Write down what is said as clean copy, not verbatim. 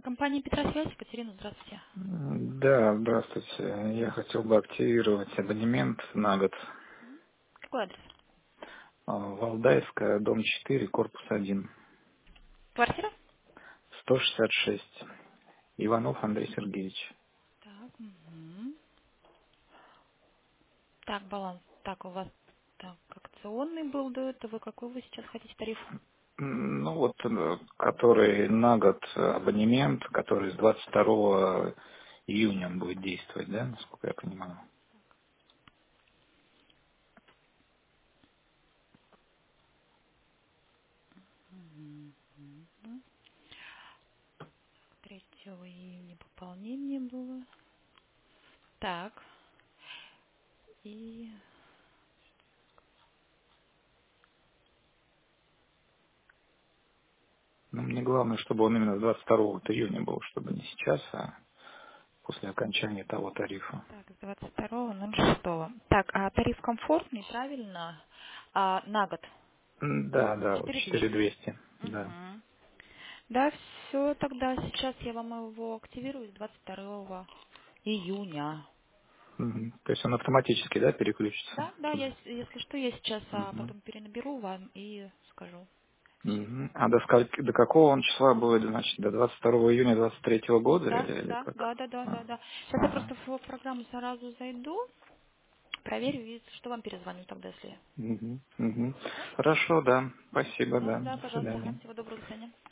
Компания Петросвязь, Екатерина, здравствуйте. Да, здравствуйте. Я хотел бы активировать абонемент на год. Какой адрес? Валдайская, дом 4, корпус 1, Квартира? 166. Иванов Андрей Сергеевич. Так, угу. Так, баланс. Так, у вас так, акционный был до этого. Какой вы сейчас хотите тариф? Ну вот, который на год абонемент, который с 22 июня он будет действовать, да, насколько я понимаю. 3 июня пополнение было. Так, и... Но мне главное, чтобы он именно с 22 июня был, чтобы не сейчас, а после окончания того тарифа. Так, с 22.06. Так, а тариф комфортный, правильно? На год. Да, да, вот 4200. 4200, да. Угу. Да, все, тогда сейчас я вам его активирую с 22 июня. Мгм. То есть он автоматически, да, переключится Да, да, туда? если что, я сейчас Мгм. потом перенаберу вам и скажу. Все. Мгм. А до какого он числа будет, значит, до 22 июня 23 года Да, или да, как? да, да, да, да, А, да. Сейчас я ага. просто в программу сразу зайду, проверю, и что вам перезвоню тогда, если. Мгм. Мгм. Да? Хорошо, да. Спасибо, Да, да. да, До пожалуйста, ага, свидания. всего доброго, до свидания.